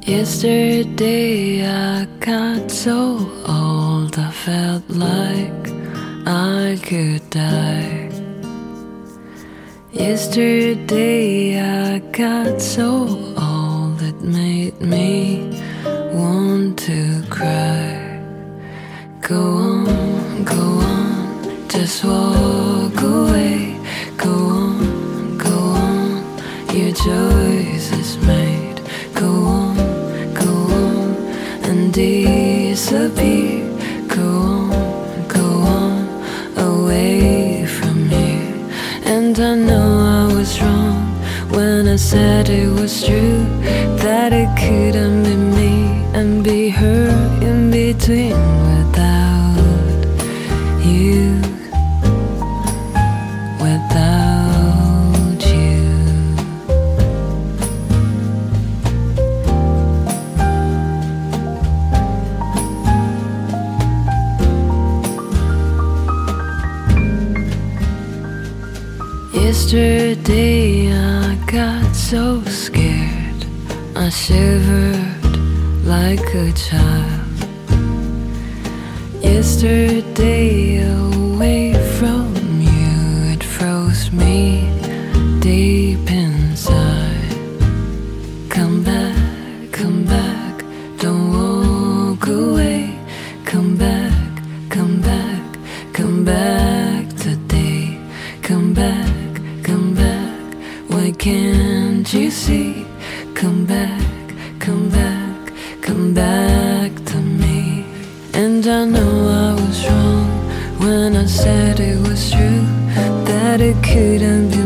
Yesterday I got so old I felt like I could die. Yesterday I got so old it made me want to cry. Go on, just walk away. Go on, your choice is made. Go on and disappear. Go on, away from here. And I know I was wrong when I said it was true, that it couldn't be me and be her in between without you. Without you. Yesterday I got so scared I shivered like a child. Yesterday away from you, it froze me deep inside. Come back, don't walk away. Come back today. Come back, why can't you see? Come back to me. And I know I was wrong when I said it was true, that it couldn't be